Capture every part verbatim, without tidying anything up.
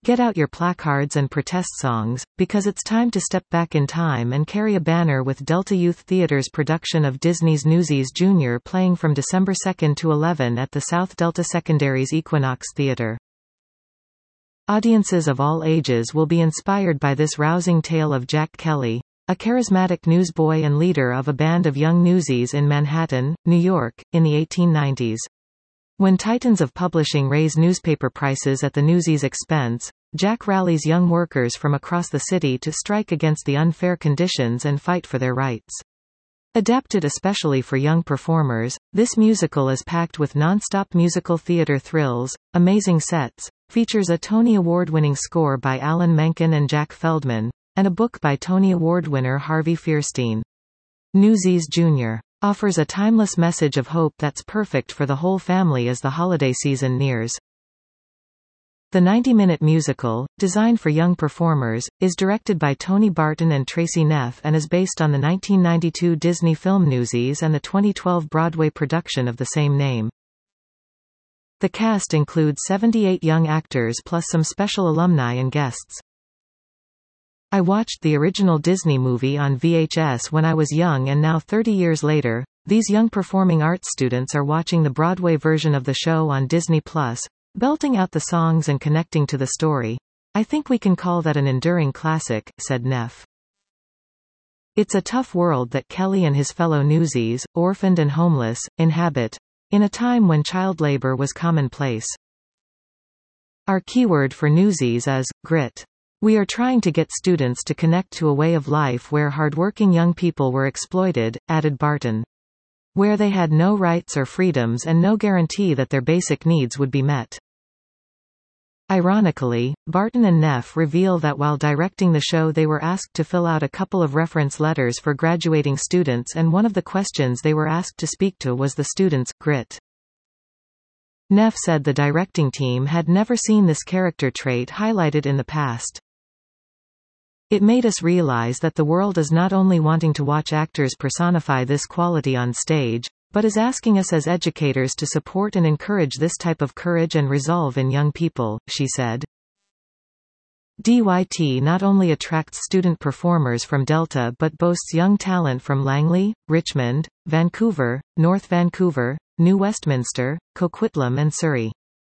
Get out your placards and protest songs, because it's time to step back in time and carry a banner with Delta Youth Theater's production of Disney's Newsies Junior playing from December second to eleventh at the South Delta Secondary's Equinox Theater. Audiences of all ages will be inspired by this rousing tale of Jack Kelly, a charismatic newsboy and leader of a band of young newsies in Manhattan, New York, in the eighteen nineties. When titans of publishing raise newspaper prices at the newsies' expense, Jack rallies young workers from across the city to strike against the unfair conditions and fight for their rights. Adapted especially for young performers, this musical is packed with non-stop musical theater thrills, amazing sets, features a Tony Award-winning score by Alan Menken and Jack Feldman, and a book by Tony Award winner Harvey Fierstein. Newsies Junior offers a timeless message of hope that's perfect for the whole family as the holiday season nears. The ninety-minute musical, designed for young performers, is directed by Tony Barton and Tracy Neff and is based on the nineteen ninety-two Disney film Newsies and the twenty twelve Broadway production of the same name. The cast includes seventy-eight young actors plus some special alumni and guests. I watched the original Disney movie on V H S when I was young, and now thirty years later, these young performing arts students are watching the Broadway version of the show on Disney Plus, belting out the songs and connecting to the story. I think we can call that an enduring classic, said Neff. It's a tough world that Kelly and his fellow newsies, orphaned and homeless, inhabit, in a time when child labor was commonplace. Our keyword for Newsies is grit. We are trying to get students to connect to a way of life where hardworking young people were exploited, added Barton. Where they had no rights or freedoms and no guarantee that their basic needs would be met. Ironically, Barton and Neff reveal that while directing the show they were asked to fill out a couple of reference letters for graduating students, and one of the questions they were asked to speak to was the students' grit. Neff said the directing team had never seen this character trait highlighted in the past. It made us realize that the world is not only wanting to watch actors personify this quality on stage, but is asking us as educators to support and encourage this type of courage and resolve in young people, she said. D Y T not only attracts student performers from Delta but boasts young talent from Langley, Richmond, Vancouver, North Vancouver, New Westminster, Coquitlam and Surrey.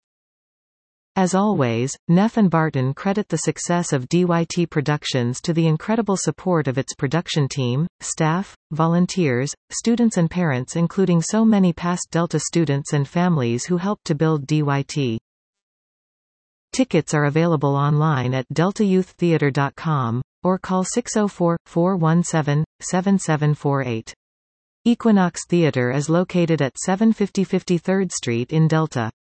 As always, Neff and Barton credit the success of D Y T Productions to the incredible support of its production team, staff, volunteers, students and parents, including so many past Delta students and families who helped to build D Y T. Tickets are available online at delta youth theatre dot com, or call six oh four, four one seven, seven seven four eight. Equinox Theatre is located at seven fifty fifty-third Street in Delta.